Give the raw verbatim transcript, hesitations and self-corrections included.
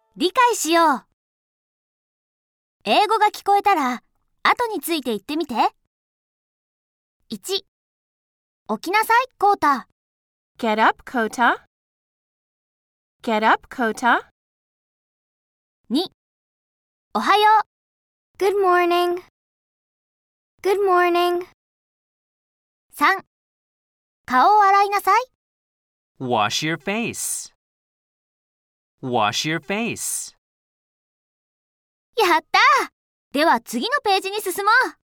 理解しよう。英語が聞こえたら、後について言ってみて。いち、起きなさい、コータ。 Get up, Kota. Get up, Kota. に、おはよう。Good morning. Good morning. さん、顔を洗いなさい。 Wash your face. Wash your face. やったー！では次のページに進もう。